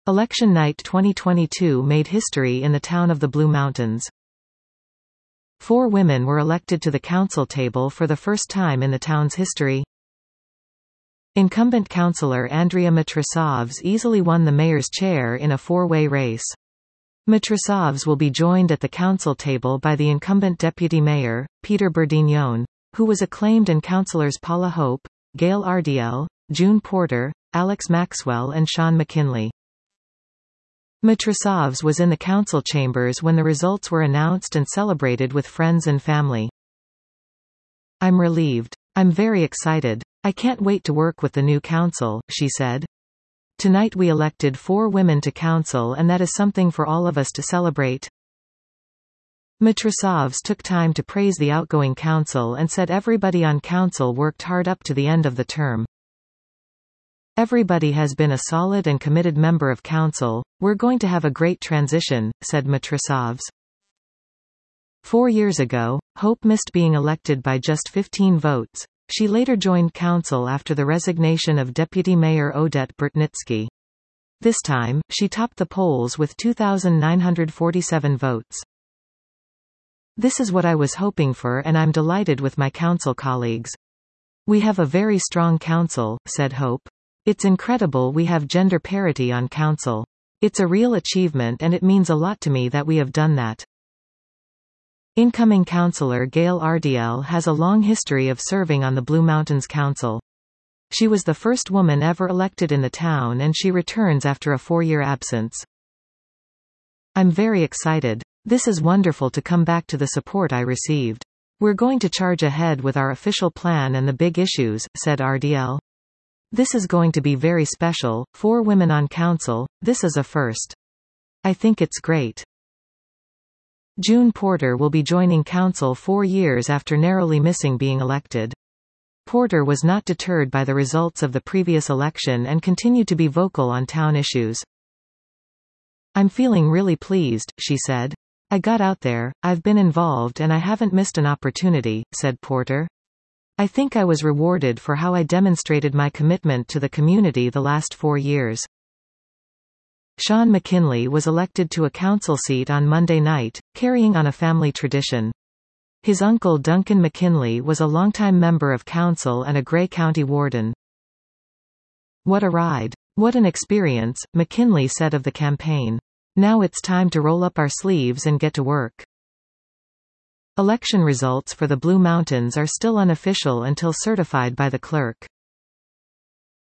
Election night 2022 made history in the town of the Blue Mountains. 4 women were elected to the council table for the first time in the town's history. Incumbent councillor Andrea Matrosovs easily won the mayor's chair in a 4-way race. Matrosovs will be joined at the council table by the incumbent deputy mayor, Peter Bourdignon, who was acclaimed, and councillors Paula Hope, Gail Ardiel, June Porter, Alex Maxwell and Sean McKinley. Matrosovs was in the council chambers when the results were announced and celebrated with friends and family. "I'm relieved. I'm very excited. I can't wait to work with the new council," she said. "Tonight we elected 4 women to council, and that is something for all of us to celebrate." Matrosovs took time to praise the outgoing council and said everybody on council worked hard up to the end of the term. "Everybody has been a solid and committed member of council. We're going to have a great transition," said Matrosovs. 4 years ago, Hope missed being elected by just 15 votes. She later joined council after the resignation of Deputy Mayor Odette Burtnitsky. This time, she topped the polls with 2,947 votes. "This is what I was hoping for, and I'm delighted with my council colleagues. We have a very strong council," said Hope. "It's incredible we have gender parity on council. It's a real achievement, and it means a lot to me that we have done that." Incoming councillor Gail Ardiel has a long history of serving on the Blue Mountains Council. She was the first woman ever elected in the town, and she returns after a 4-year absence. "I'm very excited. This is wonderful to come back to the support I received. We're going to charge ahead with our official plan and the big issues," said Ardiel. "This is going to be very special, 4 women on council, this is a first. I think it's great." June Porter will be joining council 4 years after narrowly missing being elected. Porter was not deterred by the results of the previous election and continued to be vocal on town issues. "I'm feeling really pleased," she said. "I got out there, I've been involved, and I haven't missed an opportunity," said Porter. "I think I was rewarded for how I demonstrated my commitment to the community the last 4 years." Sean McKinley was elected to a council seat on Monday night, carrying on a family tradition. His uncle Duncan McKinley was a longtime member of council and a Grey County warden. "What a ride. What an experience," McKinley said of the campaign. "Now it's time to roll up our sleeves and get to work." Election results for the Blue Mountains are still unofficial until certified by the clerk.